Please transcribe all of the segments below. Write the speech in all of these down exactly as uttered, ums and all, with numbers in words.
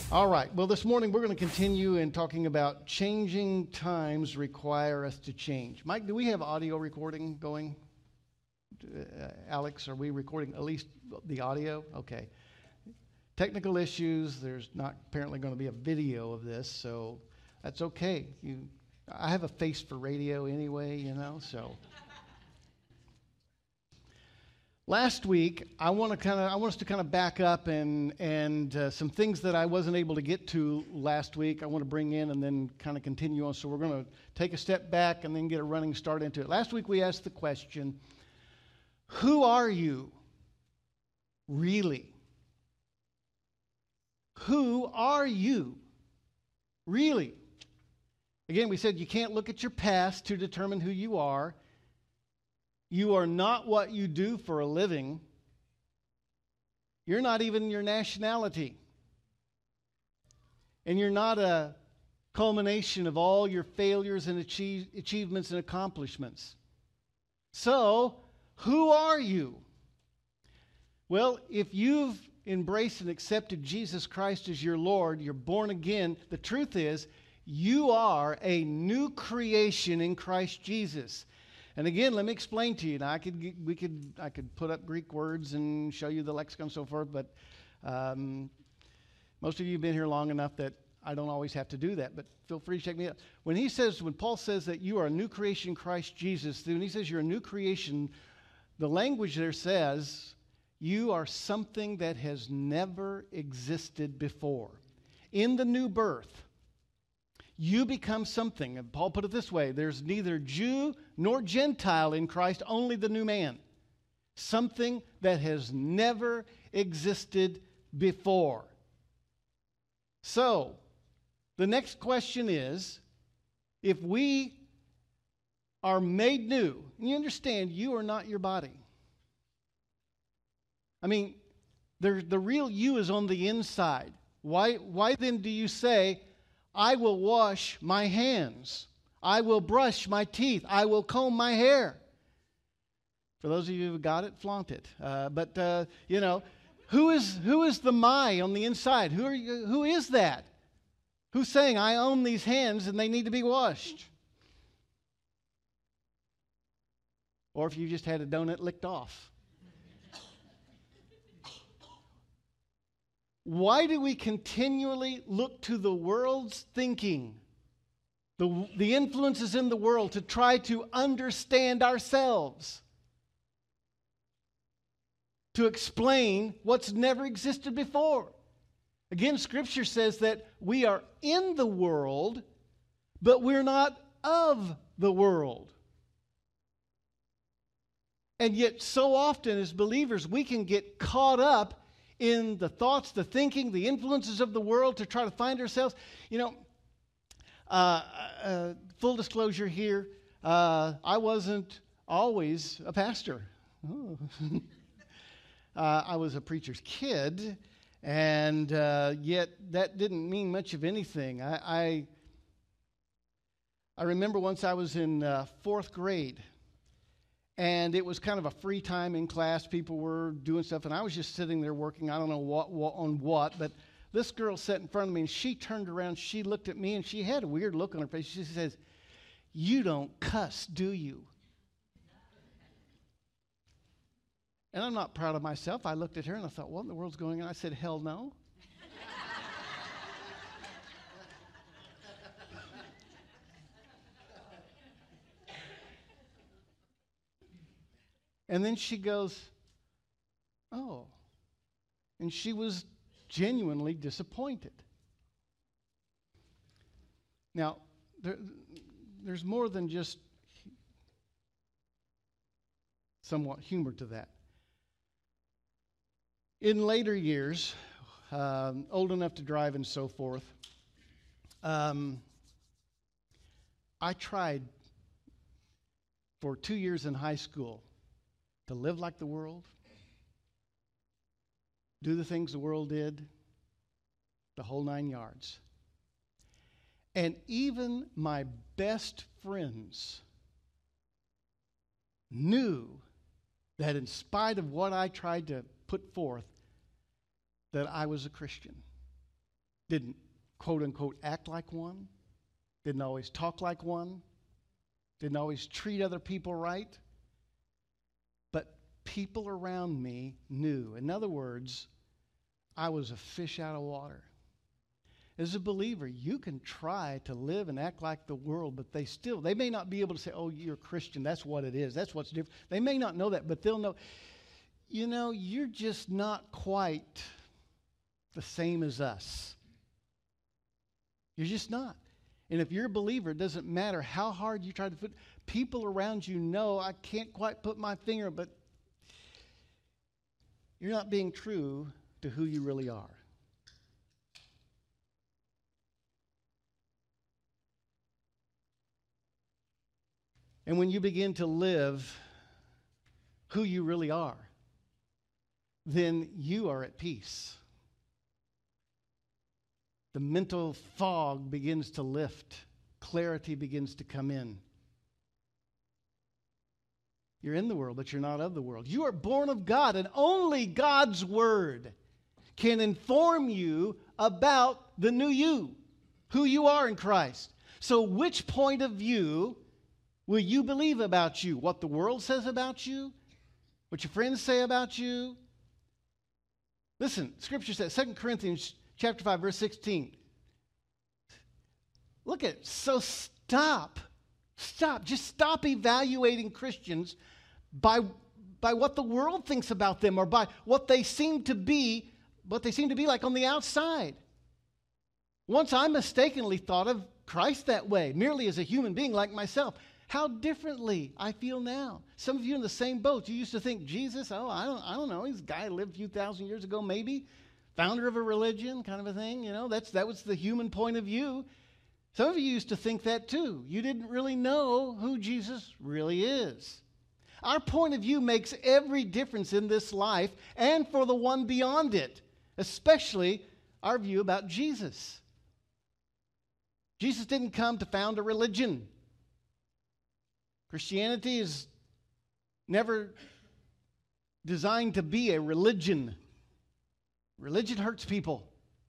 All right. Well, this morning we're going to continue in talking about changing times require us to change. Mike, do we have audio recording going? Uh, Alex, are we recording at least the audio? Okay. Technical issues. There's not apparently going to be a video of this, so that's okay. You, I have a face for radio anyway, you know, so. Last week, I want to kind of I want us to kind of back up and and uh, some things that I wasn't able to get to last week. I want to bring in and then kind of continue on. So we're going to take a step back and then get a running start into it. Last week we asked the question, who are you really? Who are you really? Again, we said you can't look at your past to determine who you are. You are not what you do for a living. You're not even your nationality. And you're not a culmination of all your failures and achieve, achievements and accomplishments. So, who are you? Well, if you've embraced and accepted Jesus Christ as your Lord, you're born again, the truth is, you are a new creation in Christ Jesus. And again, let me explain to you. Now, I could, we could, I could put up Greek words and show you the lexicon and so forth, but um, most of you have been here long enough that I don't always have to do that. But feel free to check me out. When he says, when Paul says that you are a new creation in Christ Jesus, when he says you're a new creation, the language there says you are something that has never existed before. In the new birth, you become something. And Paul put it this way, there's neither Jew nor Gentile in Christ, only the new man. Something that has never existed before. So, the next question is, if we are made new, and you understand you are not your body. I mean, the, the real you is on the inside. Why, why then do you say, I will wash my hands. I will brush my teeth. I will comb my hair. For those of you who got it, flaunt it. Uh, but, uh, you know, who is who is the my on the inside? Who are you, who is that? Who's saying, I own these hands and they need to be washed? Or if you just had a donut licked off. Why do we continually look to the world's thinking, the, the influences in the world, to try to understand ourselves, to explain what's never existed before? Again, Scripture says that we are in the world, but we're not of the world. And yet, so often as believers, we can get caught up in the thoughts, the thinking, the influences of the world to try to find ourselves. You know, uh, uh, full disclosure here, uh, I wasn't always a pastor. Oh. uh, I was a preacher's kid, and uh, yet that didn't mean much of anything. I, I, I remember once I was in uh, fourth grade, and it was kind of a free time in class. People were doing stuff, and I was just sitting there working. I don't know what, what on what, but this girl sat in front of me, and she turned around. She looked at me, and she had a weird look on her face. She says, "You don't cuss, do you?" And I'm not proud of myself. I looked at her, and I thought, what in the world's going on? I said, hell no. And then she goes, oh. And she was genuinely disappointed. Now, there, there's more than just somewhat humor to that. In later years, um, old enough to drive and so forth, um, I tried for two years in high school to live like the world, do the things the world did, the whole nine yards. And even my best friends knew that in spite of what I tried to put forth, that I was a Christian. didn't, quote unquote, act like one, didn't always talk like one, didn't always treat other people right. But people around me knew. In other words, I was a fish out of water. As a believer, you can try to live and act like the world, but they still, they may not be able to say, oh, you're a Christian, that's what it is, that's what's different. They may not know that, but they'll know, you know, you're just not quite the same as us. You're just not. And if you're a believer, it doesn't matter how hard you try to put, people around you know, I can't quite put my finger, but you're not being true to who you really are. And when you begin to live who you really are, then you are at peace. The mental fog begins to lift. Clarity begins to come in. You're in the world, but you're not of the world. You are born of God, and only God's word can inform you about the new you, who you are in Christ. So which point of view will you believe about you? What the world says about you? What your friends say about you? Listen, Scripture says, Second Corinthians chapter five, verse sixteen. Look at it. So stop. Stop. Just stop evaluating Christians by, by what the world thinks about them or by what they seem to be, what they seem to be like on the outside. Once I mistakenly thought of Christ that way, merely as a human being like myself. How differently I feel now. Some of you in the same boat. You used to think Jesus, oh, I don't, I don't know, he's a guy who lived a few thousand years ago, maybe. Founder of a religion, kind of a thing. You know, that's that was the human point of view. Some of you used to think that too. You didn't really know who Jesus really is. Our point of view makes every difference in this life and for the one beyond it, especially our view about Jesus. Jesus didn't come to found a religion. Christianity is never designed to be a religion. Religion hurts people.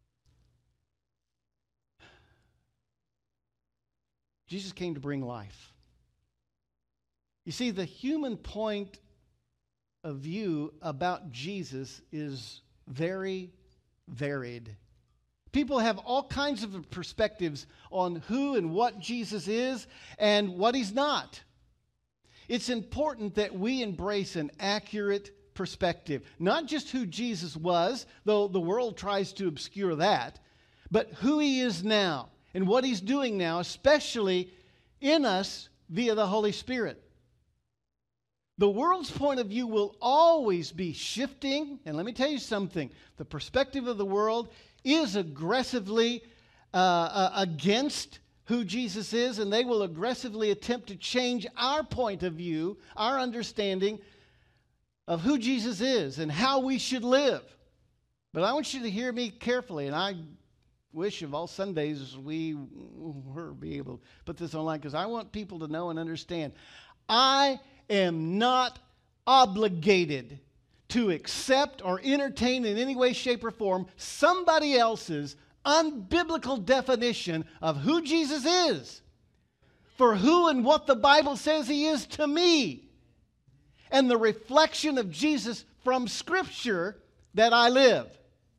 Jesus came to bring life. You see, the human point of view about Jesus is very varied. People have all kinds of perspectives on who and what Jesus is and what he's not. It's important that we embrace an accurate perspective. Not just who Jesus was, though the world tries to obscure that, but who he is now and what he's doing now, especially in us via the Holy Spirit. The world's point of view will always be shifting, and let me tell you something. The perspective of the world is aggressively uh, uh, against who Jesus is, and they will aggressively attempt to change our point of view, our understanding of who Jesus is and how we should live. But I want you to hear me carefully, and I wish of all Sundays we were be able to put this online, because I want people to know and understand. I am not obligated to accept or entertain in any way, shape, or form somebody else's unbiblical definition of who Jesus is, for who and what the Bible says he is to me, and the reflection of Jesus from Scripture that I live.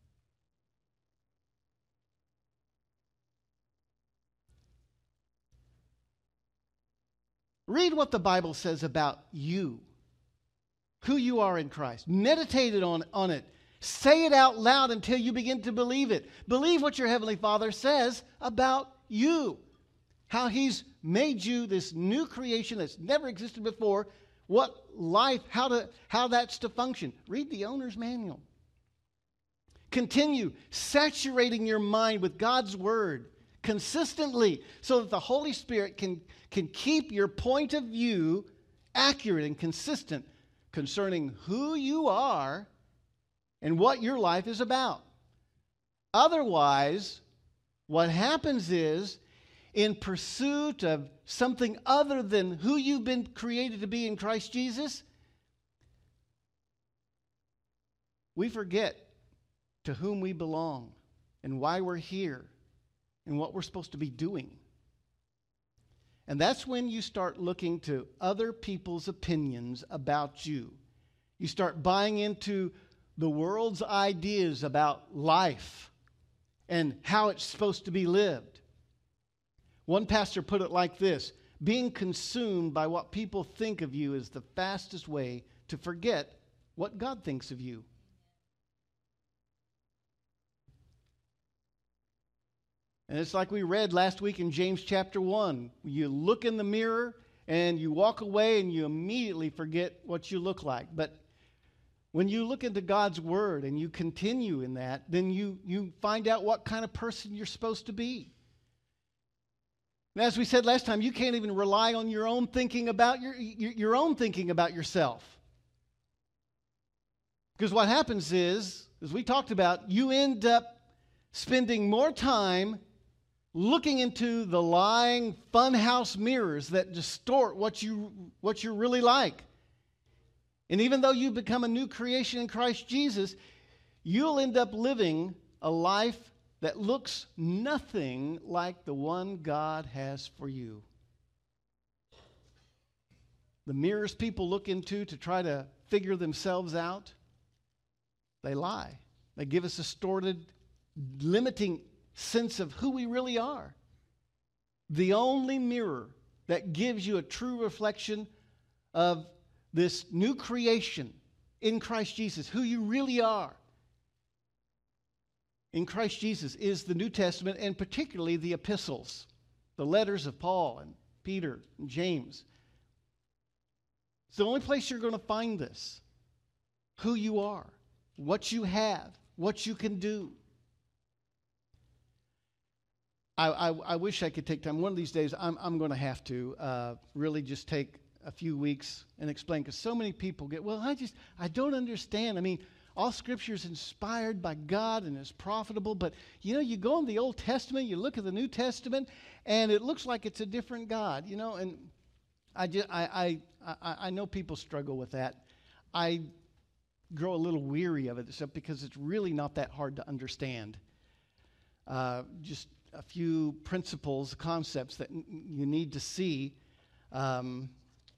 Read what the Bible says about you, who you are in Christ. Meditate on, on it. Say it out loud until you begin to believe it. Believe what your Heavenly Father says about you. How he's made you this new creation that's never existed before. What life, how to, how that's to function. Read the owner's manual. Continue saturating your mind with God's Word consistently so that the Holy Spirit can, can keep your point of view accurate and consistent concerning who you are and what your life is about. Otherwise, what happens is, in pursuit of something other than who you've been created to be in Christ Jesus, we forget to whom we belong. and why we're here and what we're supposed to be doing. And that's when you start looking to other people's opinions about you. You start buying into the world's ideas about life and how it's supposed to be lived. One pastor put it like this: being consumed by what people think of you is the fastest way to forget what God thinks of you. And it's like we read last week in James chapter one. You look in the mirror and you walk away and you immediately forget what you look like. But when you look into God's word and you continue in that, then you, you find out what kind of person you're supposed to be. And as we said last time, you can't even rely on your own thinking about your, your, your own thinking about yourself. Because what happens is, as we talked about, you end up spending more time looking into the lying funhouse mirrors that distort what you what you're really like. And even though you become a new creation in Christ Jesus, you'll end up living a life that looks nothing like the one God has for you. The mirrors people look into to try to figure themselves out, they lie. They give us a distorted, limiting sense of who we really are. The only mirror that gives you a true reflection of this new creation in Christ Jesus, who you really are in Christ Jesus, is the New Testament, and particularly the epistles, the letters of Paul and Peter and James. It's the only place you're going to find this. Who you are, what you have, what you can do. I, I, I wish I could take time. One of these days, I'm, I'm going to have to uh, really just take a few weeks and explain, because so many people get, well, I just, I don't understand. I mean, all Scripture is inspired by God and is profitable, but, you know, you go in the Old Testament, you look at the New Testament, and it looks like it's a different God, you know, and I, just, I, I, I, I know people struggle with that. I grow a little weary of it, except because it's really not that hard to understand. Uh, just a few principles, concepts that n- you need to see. Um,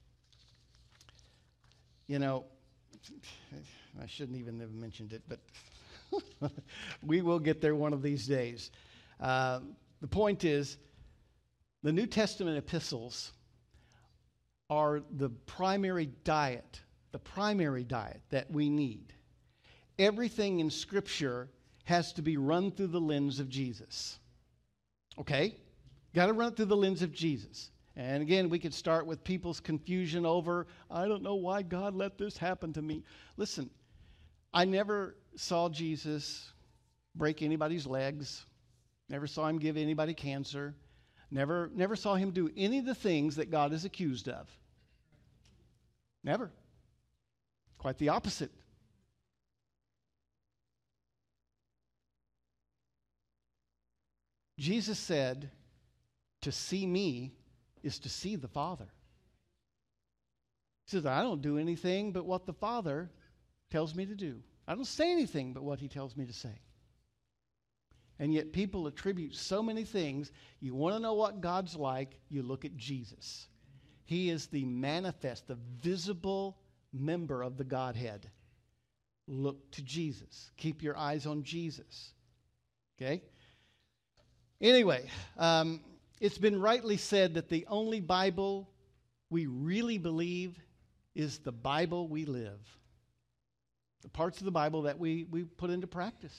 you know, I shouldn't even have mentioned it, but we will get there one of these days. Uh, the point is, the New Testament epistles are the primary diet, the primary diet that we need. Everything in Scripture has to be run through the lens of Jesus. Okay? Got to run it through the lens of Jesus. And again, we could start with people's confusion over, I don't know why God let this happen to me. Listen, I never saw Jesus break anybody's legs, never saw him give anybody cancer, never, never saw him do any of the things that God is accused of. Never. Quite the opposite. Jesus said, to see me is to see the Father. He says, I don't do anything but what the Father tells me to do. I don't say anything but what he tells me to say. And yet people attribute so many things. You want to know what God's like, you look at Jesus. He is the manifest, the visible member of the Godhead. Look to Jesus. Keep your eyes on Jesus. Okay? Anyway, um, it's been rightly said that the only Bible we really believe is the Bible we live. The parts of the Bible that we, we put into practice.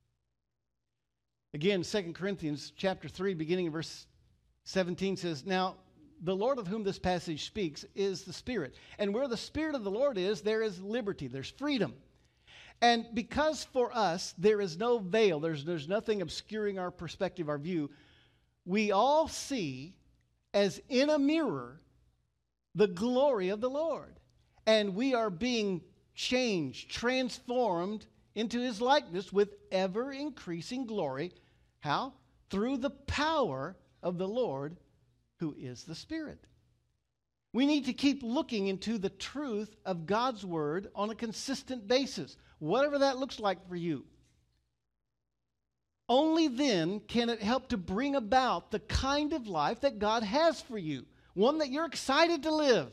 Again, Second Corinthians chapter three, beginning in verse seventeen says, now, the Lord of whom this passage speaks is the Spirit. And where the Spirit of the Lord is, there is liberty, there's freedom. And because for us, there is no veil, there's, there's nothing obscuring our perspective, our view, we all see, as in a mirror, the glory of the Lord. And we are being changed, transformed into his likeness with ever-increasing glory. How? Through the power of the Lord, who is the Spirit. We need to keep looking into the truth of God's Word on a consistent basis, whatever that looks like for you. only then can it help to bring about the kind of life that God has for you, one that you're excited to live,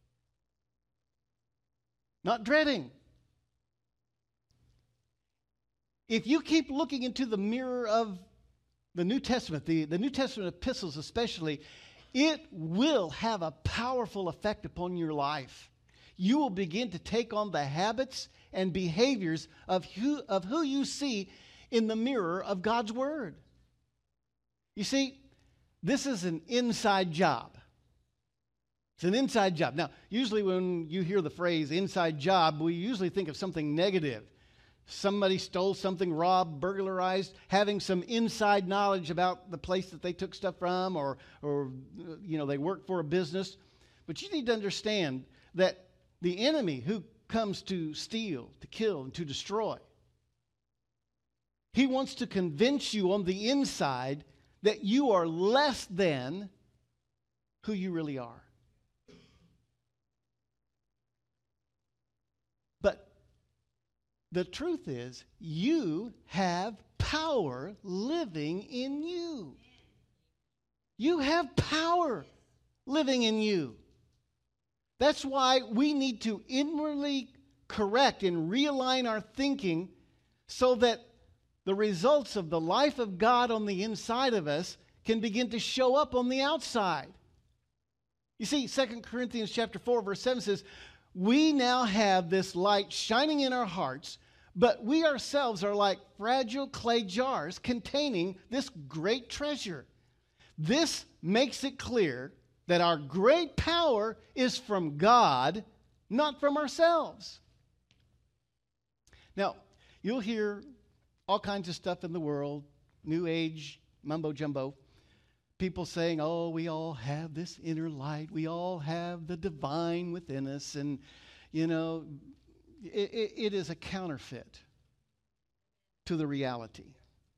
not dreading. If you keep looking into the mirror of the New Testament, the, the New Testament epistles especially, it will have a powerful effect upon your life. You will begin to take on the habits and behaviors of who, of who you see in the mirror of God's Word. You see, this is an inside job. It's an inside job. Now, usually when you hear the phrase inside job, we usually think of something negative. Somebody stole something, robbed, burglarized, having some inside knowledge about the place that they took stuff from, or, or you know, they work for a business. But you need to understand that the enemy who comes to steal, to kill, and to destroy, he wants to convince you on the inside that you are less than who you really are. But the truth is, you have power living in you. You have power living in you. That's why we need to inwardly correct and realign our thinking so that the results of the life of God on the inside of us can begin to show up on the outside. You see, Second Corinthians chapter four, verse seven says, we now have this light shining in our hearts, but we ourselves are like fragile clay jars containing this great treasure. This makes it clear that our great power is from God, not from ourselves. Now, you'll hear all kinds of stuff in the world, New Age, mumbo-jumbo. People saying, oh, we all have this inner light. We all have the divine within us. And, you know, it, it, it is a counterfeit to the reality.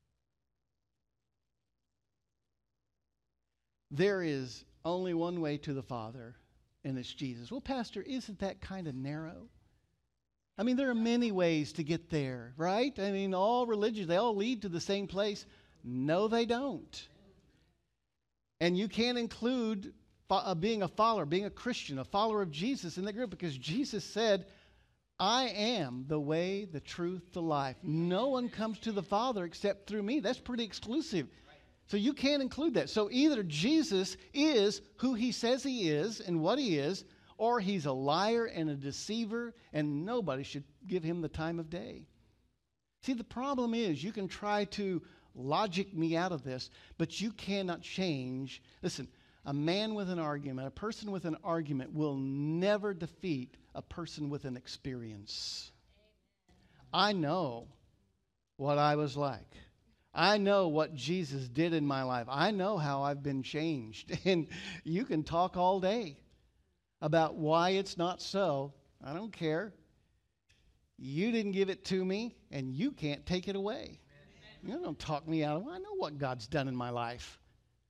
There is only one way to the Father, and it's Jesus. Well, Pastor, isn't that kind of narrow? I mean, there are many ways to get there, right? I mean, all religions, they all lead to the same place. No, they don't. And you can't include fo- uh, being a follower, being a Christian, a follower of Jesus in the group, because Jesus said, I am the way, the truth, the life. No one comes to the Father except through me. That's pretty exclusive. So you can't include that. So either Jesus is who he says he is and what he is, or he's a liar and a deceiver, and nobody should give him the time of day. See, the problem is you can try to logic me out of this, but you cannot change. Listen, a man with an argument, a person with an argument will never defeat a person with an experience. I know what I was like. I know what Jesus did in my life. I know how I've been changed. And you can talk all day about why it's not so. I don't care. You didn't give it to me, and you can't take it away. You don't talk me out of it. I know what God's done in my life.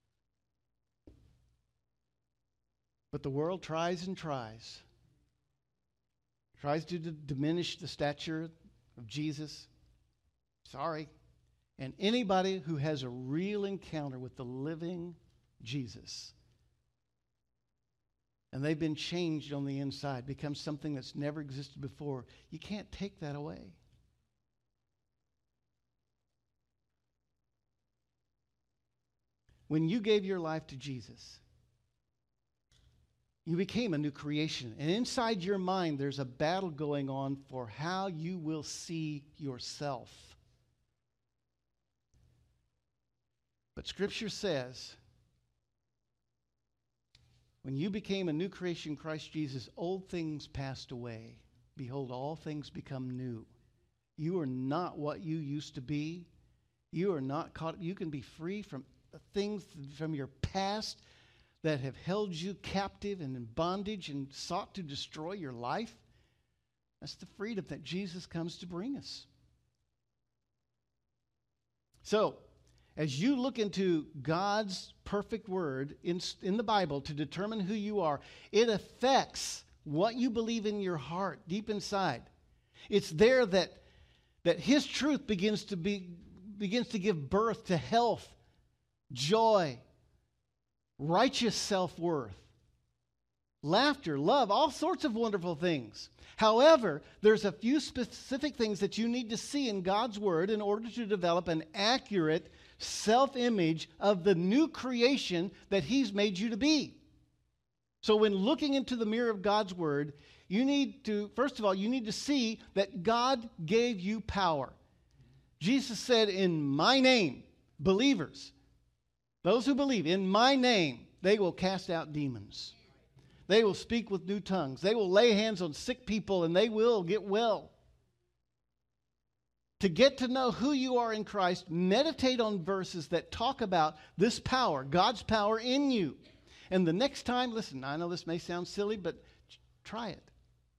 But the world tries and tries. Tries to d- diminish the stature of Jesus. Sorry. And anybody who has a real encounter with the living Jesus, and they've been changed on the inside, becomes something that's never existed before, you can't take that away. When you gave your life to Jesus, you became a new creation. And inside your mind, there's a battle going on for how you will see yourself. But Scripture says, when you became a new creation in Christ Jesus, old things passed away. Behold, all things become new. You are not what you used to be. You are not caught. You can be free from things from your past that have held you captive and in bondage and sought to destroy your life. That's the freedom that Jesus comes to bring us. So, as you look into God's perfect word in, in the Bible to determine who you are, it affects what you believe in your heart, deep inside. It's there that, that His truth begins to be, begins to give birth to health, joy, righteous self-worth, laughter, love, all sorts of wonderful things. However, there's a few specific things that you need to see in God's Word in order to develop an accurate self-image of the new creation that He's made you to be. So when looking into the mirror of God's Word, you need to, first of all, you need to see that God gave you power. Jesus said, in my name, believers, those who believe, in my name, they will cast out demons. They will speak with new tongues. They will lay hands on sick people and they will get well. To get to know who you are in Christ, meditate on verses that talk about this power, God's power in you. And the next time, listen, I know this may sound silly, but try it.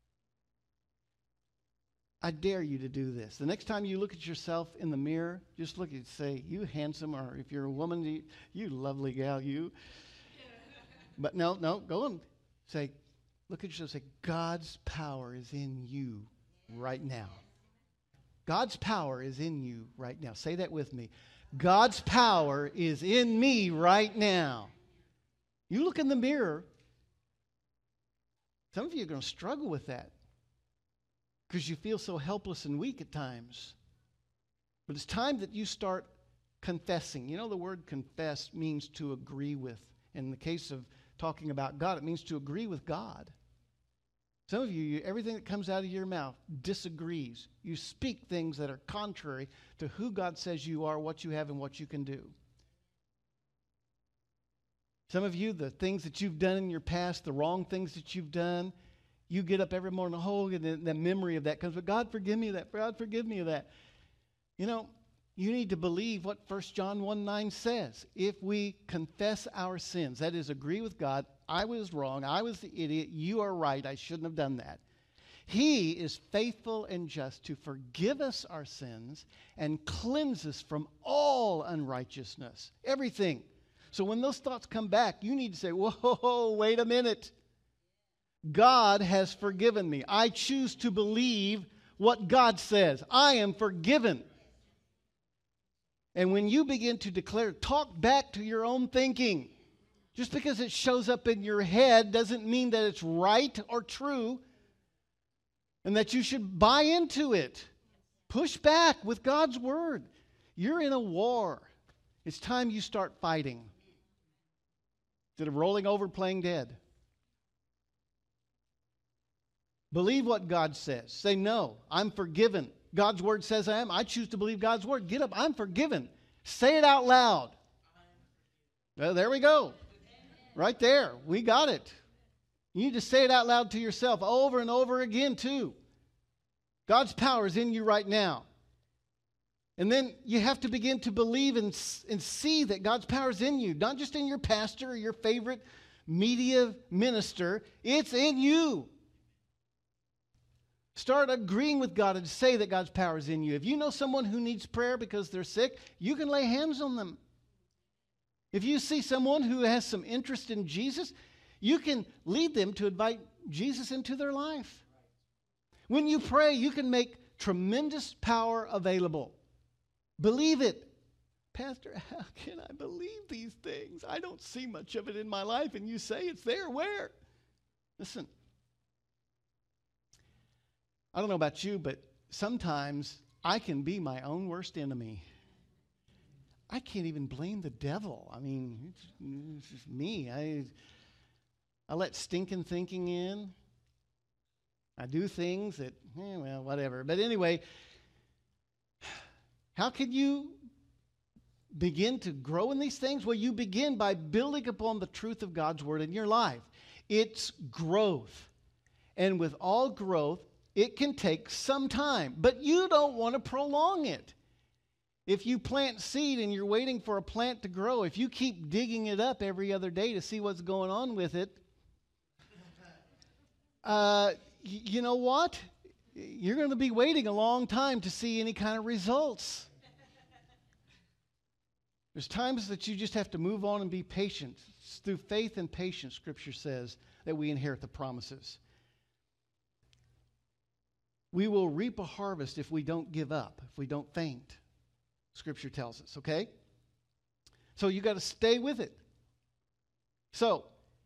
I dare you to do this. The next time you look at yourself in the mirror, just look and say, you handsome, or if you're a woman, you, you lovely gal, you. But no, no, go and say, look at yourself and say, God's power is in you right now. God's power is in you right now. Say that with me. God's power is in me right now. You look in the mirror. Some of you are going to struggle with that because you feel so helpless and weak at times. But it's time that you start confessing. You know, the word confess means to agree with. In the case of talking about God, it means to agree with God. Some of you, you, everything that comes out of your mouth disagrees. You speak things that are contrary to who God says you are, what you have, and what you can do. Some of you, the things that you've done in your past, the wrong things that you've done, you get up every morning, oh, and the, the memory of that comes, but God forgive me of that, God forgive me of that. You know, you need to believe what First John one nine says. If we confess our sins, that is, agree with God, I was wrong, I was the idiot, you are right, I shouldn't have done that. He is faithful and just to forgive us our sins and cleanse us from all unrighteousness, everything. So when those thoughts come back, you need to say, whoa, wait a minute. God has forgiven me. I choose to believe what God says. I am forgiven. And when you begin to declare, talk back to your own thinking. Just because it shows up in your head doesn't mean that it's right or true and that you should buy into it. Push back with God's word. You're in a war. It's time you start fighting instead of rolling over playing dead. Believe what God says. Say, no, I'm forgiven. God's word says I am. I choose to believe God's word. Get up, I'm forgiven. Say it out loud. Well, there we go. Right there. We got it. You need to say it out loud to yourself over and over again too. God's power is in you right now. And then you have to begin to believe and, and see that God's power is in you. Not just in your pastor or your favorite media minister. It's in you. Start agreeing with God and say that God's power is in you. If you know someone who needs prayer because they're sick, you can lay hands on them. If you see someone who has some interest in Jesus, you can lead them to invite Jesus into their life. When you pray, you can make tremendous power available. Believe it. Pastor, how can I believe these things? I don't see much of it in my life, and you say it's there. Where? Listen. I don't know about you, but sometimes I can be my own worst enemy. I can't even blame the devil. I mean, it's, it's just me. I, I let stinking thinking in. I do things that, eh, well, whatever. But anyway, how can you begin to grow in these things? Well, you begin by building upon the truth of God's word in your life. It's growth. And with all growth, it can take some time, but you don't want to prolong it. If you plant seed and you're waiting for a plant to grow, if you keep digging it up every other day to see what's going on with it, uh, y- you know what? You're going to be waiting a long time to see any kind of results. There's times that you just have to move on and be patient. It's through faith and patience, Scripture says, that we inherit the promises. We will reap a harvest if we don't give up, if we don't faint. Scripture tells us, okay? So you got to stay with it. So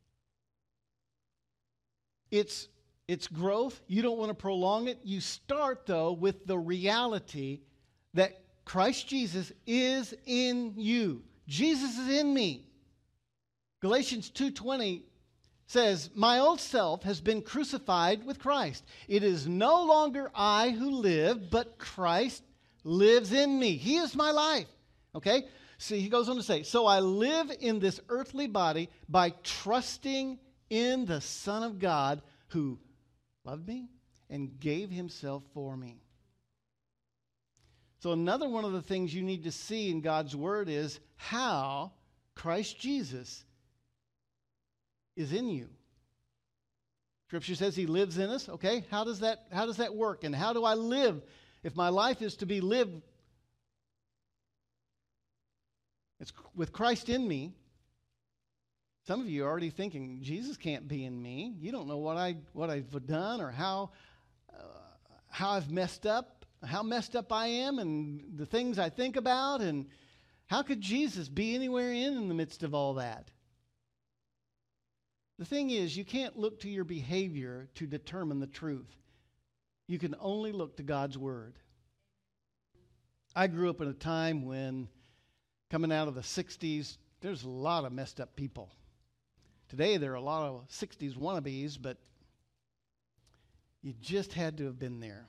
it's it's growth. You don't want to prolong it. You start, though, with the reality that Christ Jesus is in you. Jesus is in me. Galatians two twenty says, my old self has been crucified with Christ. It is no longer I who live, but Christ lives in me. He is my life. Okay? See, he goes on to say, so I live in this earthly body by trusting in the Son of God who loved me and gave himself for me. So another one of the things you need to see in God's word is how Christ Jesus is in you. Scripture says he lives in us. Okay, how does that how does that work? And how do I live if my life is to be lived it's with Christ in me? Some of you are already thinking, Jesus can't be in me. You don't know what I what I've done or how uh, how I've messed up, how messed up I am, and the things I think about, and how could Jesus be anywhere in in the midst of all that? The thing is, you can't look to your behavior to determine the truth. You can only look to God's word. I grew up in a time when, coming out of the sixties, there's a lot of messed up people. Today, there are a lot of sixties wannabes, but you just had to have been there.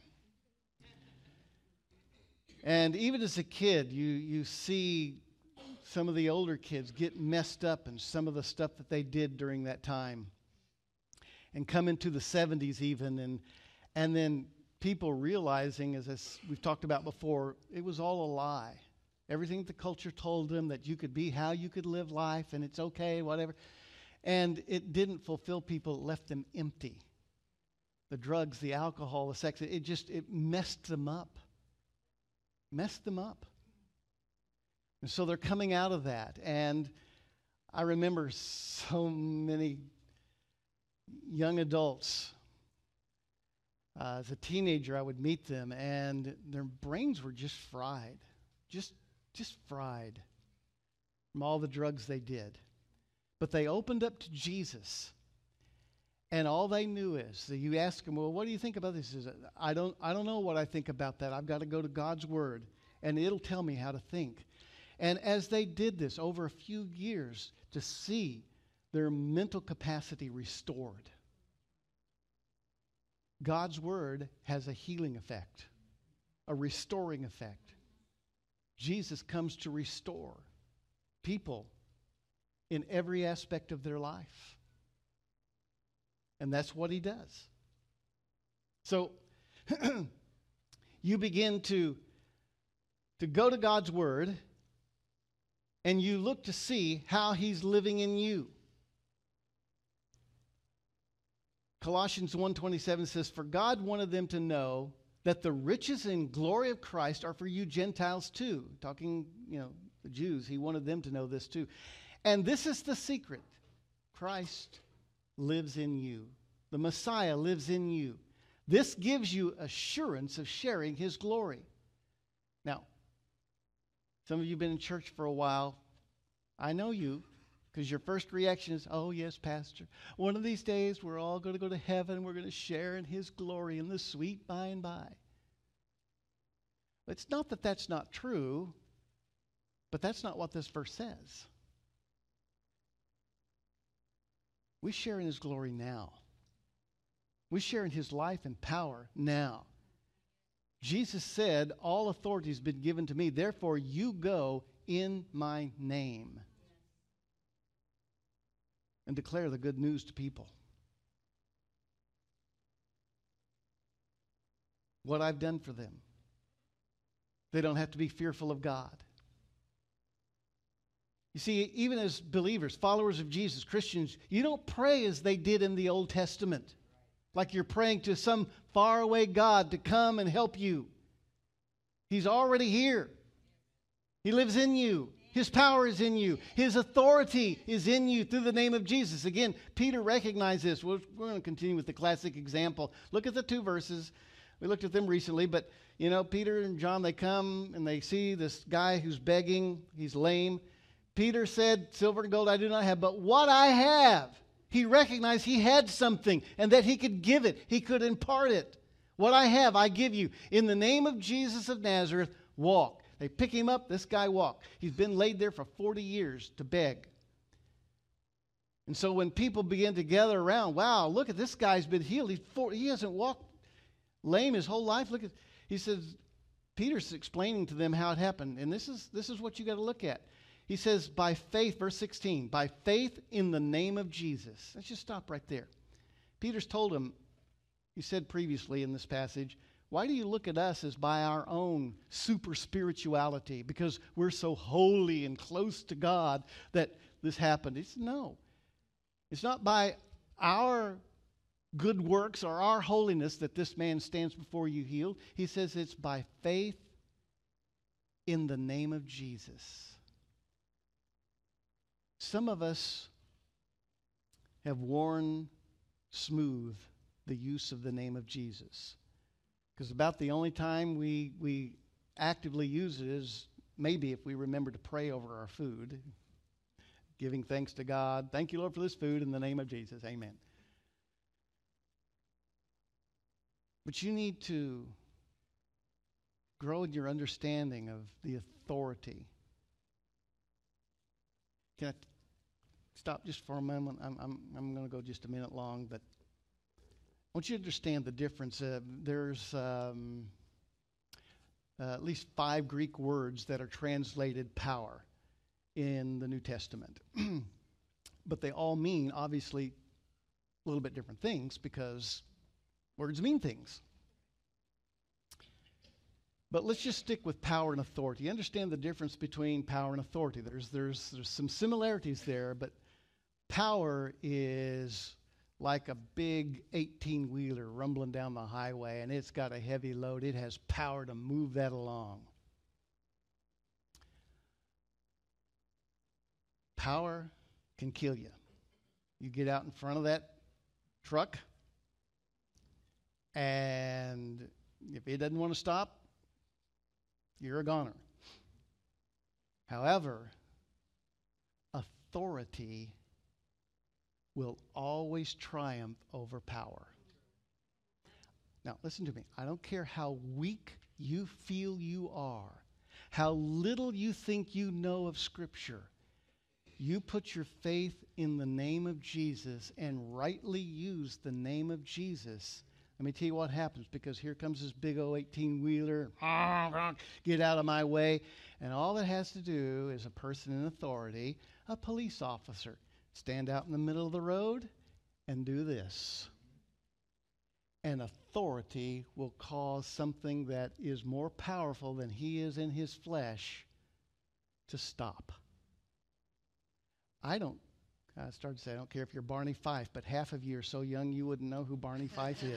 And even as a kid, you, you see some of the older kids get messed up in some of the stuff that they did during that time. And come into the seventies even, and and then people realizing, as this, we've talked about before, it was all a lie. Everything the culture told them that you could be how you could live life, and it's okay, whatever. And it didn't fulfill people. It left them empty. The drugs, the alcohol, the sex, it just, it messed them up. Messed them up. And so they're coming out of that. And I remember so many young adults. Uh, as a teenager, I would meet them, and their brains were just fried. Just, just fried from all the drugs they did. But they opened up to Jesus. And all they knew is that you ask them, well, what do you think about this? Is I don't, I don't know what I think about that. I've got to go to God's word, and it'll tell me how to think. And as they did this over a few years, to see their mental capacity restored. God's word has a healing effect, a restoring effect. Jesus comes to restore people in every aspect of their life. And that's what he does. So you begin to, to go to God's word, and you look to see how he's living in you. Colossians one twenty-seven says, for God wanted them to know that the riches and glory of Christ are for you Gentiles too. Talking, you know, the Jews, he wanted them to know this too. And this is the secret. Christ lives in you. The Messiah lives in you. This gives you assurance of sharing his glory. Now, some of you have been in church for a while. I know you, because your first reaction is, oh, yes, Pastor. One of these days, we're all going to go to heaven. We're going to share in his glory in the sweet by and by. It's not that that's not true, but that's not what this verse says. We share in his glory now. We share in his life and power now. Jesus said, all authority has been given to me, therefore you go in my name and declare the good news to people. What I've done for them. They don't have to be fearful of God. You see, even as believers, followers of Jesus, Christians, you don't pray as they did in the Old Testament. Like you're praying to some faraway God to come and help you. He's already here. He lives in you. His power is in you. His authority is in you through the name of Jesus. Again, Peter recognized this. We're, we're going to continue with the classic example. Look at the two verses. We looked at them recently, but you know, Peter and John, they come and they see this guy who's begging. He's lame. Peter said, silver and gold I do not have, but what I have. He recognized he had something and that he could give it. He could impart it. What I have, I give you. In the name of Jesus of Nazareth, walk. They pick him up. This guy walked. He's been laid there for forty years to beg. And so when people begin to gather around, wow, look at this guy's been healed. He's four, he hasn't walked lame his whole life. Look at, he says, Peter's explaining to them how it happened. And this is, this is what you got to look at. He says, by faith, verse sixteen, by faith in the name of Jesus. Let's just stop right there. Peter's told him, he said previously in this passage, why do you look at us as by our own super spirituality, because we're so holy and close to God that this happened? He said, no. It's not by our good works or our holiness that this man stands before you healed. He says it's by faith in the name of Jesus. Some of us have worn smooth the use of the name of Jesus, because about the only time we we actively use it is maybe if we remember to pray over our food, giving thanks to God. Thank you, Lord, for this food in the name of Jesus. Amen. But you need to grow in your understanding of the authority. Can I t- stop just for a moment? I'm I'm I'm going to go just a minute long, but I want you to understand the difference. Uh, there's um, uh, at least five Greek words that are translated power in the New Testament. But they all mean, obviously, a little bit different things because words mean things. But let's just stick with power and authority. You understand the difference between power and authority. There's, there's, there's some similarities there, but power is like a big eighteen-wheeler rumbling down the highway, and it's got a heavy load. It has power to move that along. Power can kill you. You get out in front of that truck, and if it doesn't want to stop, you're a goner. However, authority will always triumph over power. Now, listen to me. I don't care how weak you feel you are, how little you think you know of Scripture. You put your faith in the name of Jesus and rightly use the name of Jesus. Let me tell you what happens, because here comes this big old eighteen-wheeler. Get out of my way. And all it has to do is a person in authority, a police officer, stand out in the middle of the road and do this. And authority will cause something that is more powerful than he is in his flesh to stop. I don't, I started to say, I don't care if you're Barney Fife, but half of you are so young you wouldn't know who Barney Fife is.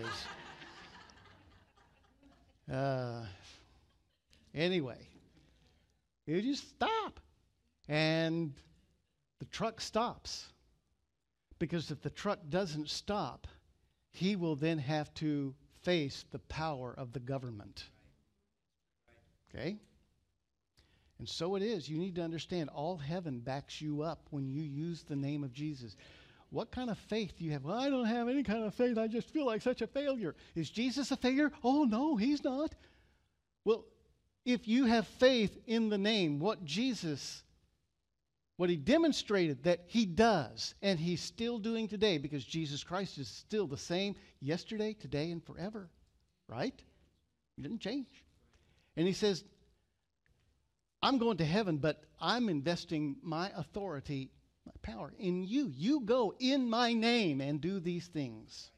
Uh, anyway, you just stop. And the truck stops. Because if the truck doesn't stop, he will then have to face the power of the government. Okay? And so it is. You need to understand all heaven backs you up when you use the name of Jesus. What kind of faith do you have? Well, I don't have any kind of faith. I just feel like such a failure. Is Jesus a failure? Oh, no, he's not. Well, if you have faith in the name, what Jesus, what he demonstrated that he does, and he's still doing today, because Jesus Christ is still the same yesterday, today, and forever. Right? He didn't change. And he says, I'm going to heaven, but I'm investing my authority, my power in you. You go in my name and do these things.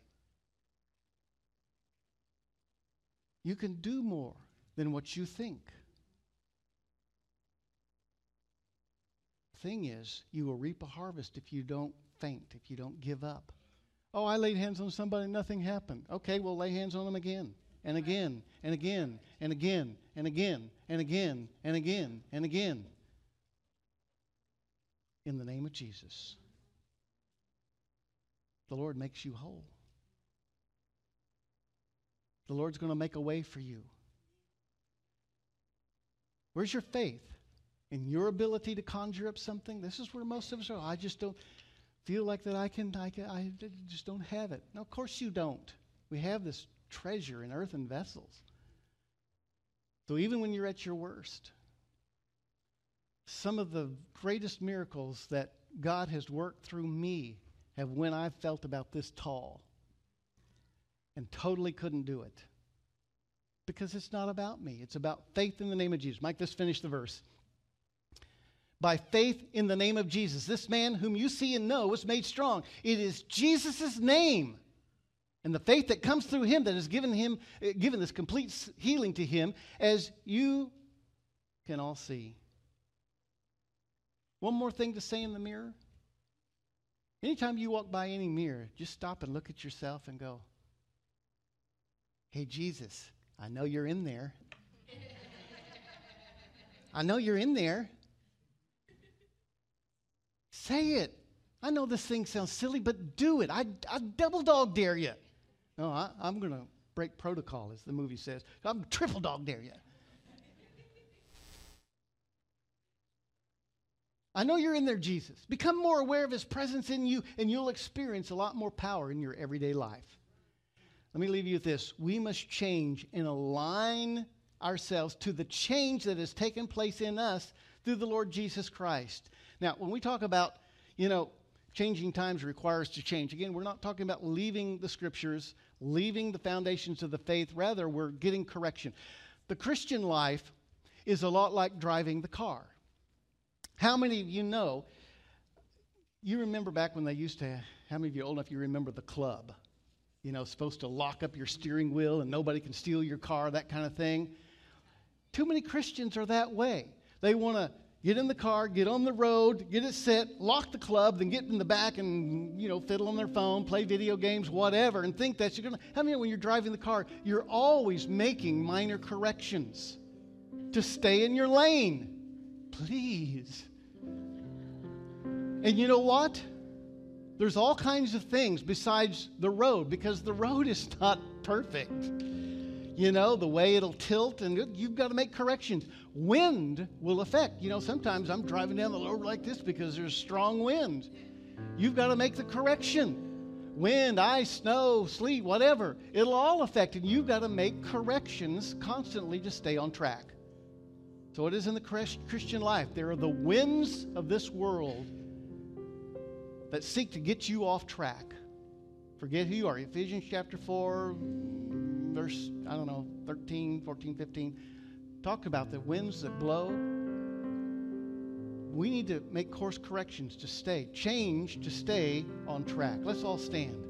You can do more than what you think. The thing is, you will reap a harvest if you don't faint, if you don't give up. Oh, I laid hands on somebody, nothing happened. Okay, well, lay hands on them again. And again, and again, and again, and again, and again, and again, and again. In the name of Jesus. The Lord makes you whole. The Lord's going to make a way for you. Where's your faith? In your ability to conjure up something? This is where most of us are. I just don't feel like that I can, I can, I just don't have it. No, of course you don't. We have this treasure in earthen vessels. So even when you're at your worst, some of the greatest miracles that God has worked through me have when I felt about this tall and totally couldn't do it. Because it's not about me. It's about faith in the name of Jesus. Mike, let's finish the verse. By faith in the name of Jesus, this man whom you see and know was made strong. It is Jesus' name and the faith that comes through him that has given him, given this complete healing to him, as you can all see. One more thing to say in the mirror. Anytime you walk by any mirror, just stop and look at yourself and go, hey, Jesus, I know you're in there. I know you're in there. Say it. I know this thing sounds silly, but do it. I, I double dog dare you. No, I, I'm going to break protocol, as the movie says. I'm triple dog dare you. I know you're in there, Jesus. Become more aware of his presence in you, and you'll experience a lot more power in your everyday life. Let me leave you with this. We must change and align ourselves to the change that has taken place in us through the Lord Jesus Christ. Now, when we talk about, you know, changing times requires to change. Again, we're not talking about leaving the scriptures, leaving the foundations of the faith. Rather, we're getting correction. The Christian life is a lot like driving the car. How many of you know, you remember back when they used to, how many of you are old enough you remember the club? You know, supposed to lock up your steering wheel and nobody can steal your car, that kind of thing. Too many Christians are that way. They want to get in the car, get on the road, get it set, lock the club, then get in the back and, you know, fiddle on their phone, play video games, whatever, and think that you're going to, how many, when you're driving the car, you're always making minor corrections to stay in your lane. Please. And you know what? There's all kinds of things besides the road, because the road is not perfect. You know, the way it'll tilt, and you've got to make corrections. Wind will affect. You know, sometimes I'm driving down the road like this because there's strong wind. You've got to make the correction. Wind, ice, snow, sleet, whatever. It'll all affect, and you've got to make corrections constantly to stay on track. So it is in the Christian life. There are the winds of this world that seek to get you off track. Forget who you are. Ephesians chapter four, verse, I don't know, thirteen, fourteen, fifteen. Talk about the winds that blow. We need to make course corrections to stay, change to stay on track. Let's all stand.